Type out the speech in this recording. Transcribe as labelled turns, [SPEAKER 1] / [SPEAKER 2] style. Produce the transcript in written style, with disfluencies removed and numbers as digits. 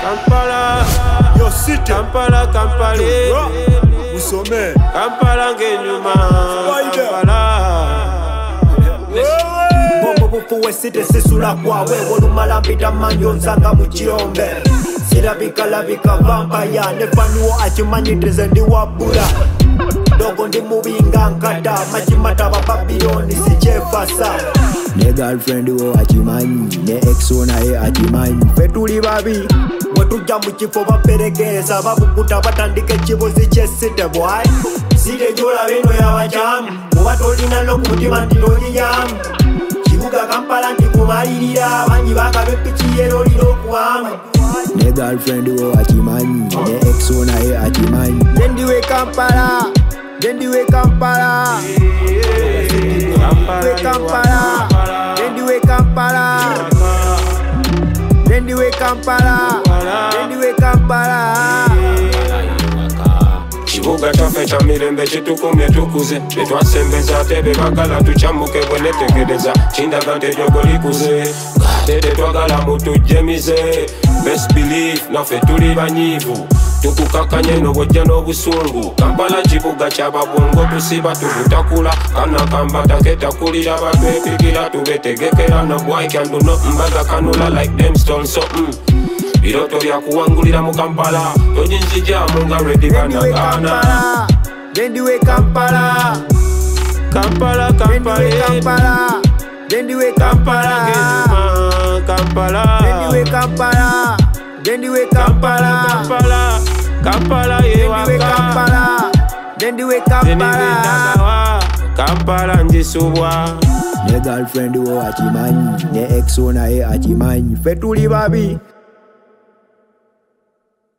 [SPEAKER 1] Kampala,
[SPEAKER 2] Yo city,
[SPEAKER 1] Kampala, Kampala,
[SPEAKER 2] Musome,
[SPEAKER 1] Kampala ngenyuma, Kampala.
[SPEAKER 2] Bombo bufuwe site sisula kwawe Wolumala mpita manyo nzanga muchiyombe Sirabika vampire Nefanuo achimanyitize ndi wabula Dogo ndi mubinga nkata Machimata wa Babyloni si Jefasa
[SPEAKER 3] Ne girlfriend wo achimanyi Ne ex naye achimanyi Fetuli babi
[SPEAKER 2] Wetuja muchifo baperegeza Babukuta batandike chibozi chesite boy Sile jola beno ya wajamu Mubatolina lokutima ndiloni yamu Chibuga Kampala ndikumalirira Banyi bakabepichiyero lilokuwamu
[SPEAKER 3] Ne girlfriend wo achimanyi Ne ex naye achimanyi
[SPEAKER 2] Dendiwe Kampala Dendiwe Kampala Dendiwe Kampala Dendiwe Kampala Dendiwe Kampala Dendiwe Kampala
[SPEAKER 1] Kibuga kyaffe kya mirembe kitukumye tukuze tetwasembeza tebe bagala tucyamuke bwe netegereza kindaga nti eryogo likuze tete twagala mutujjemize best believe naffe tuli banyiivu tukukakanye n'obwojja n'obusungu Kampala kibuga ky'ababongo tusiba tubutakula kana kambata ketakulira batwepigira tubetegekera no boy can do nothing but kanula like them stone something Biroto bya kuwangulira mu Kampala tojinzijamu nga ready banagana
[SPEAKER 2] Dendiwe Kampala
[SPEAKER 1] Kampala Kampala
[SPEAKER 2] Dendiwe Kampala
[SPEAKER 1] Kampala
[SPEAKER 2] Dendiwe Kampala Dendiwe Kampala
[SPEAKER 1] Kampala Kampala
[SPEAKER 2] Dendiwe Kampala Dendiwe Kampala
[SPEAKER 1] Kampala njisubwa
[SPEAKER 3] Ne girlfriend wo achimanyi Ne ex naye achimanyi Fetuli babi